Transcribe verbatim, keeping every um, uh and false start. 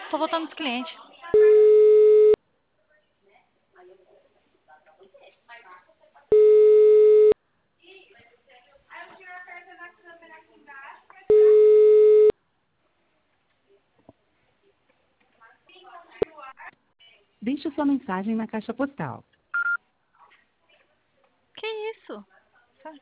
Tô voltando dos clientes. Deixe sua mensagem na caixa postal.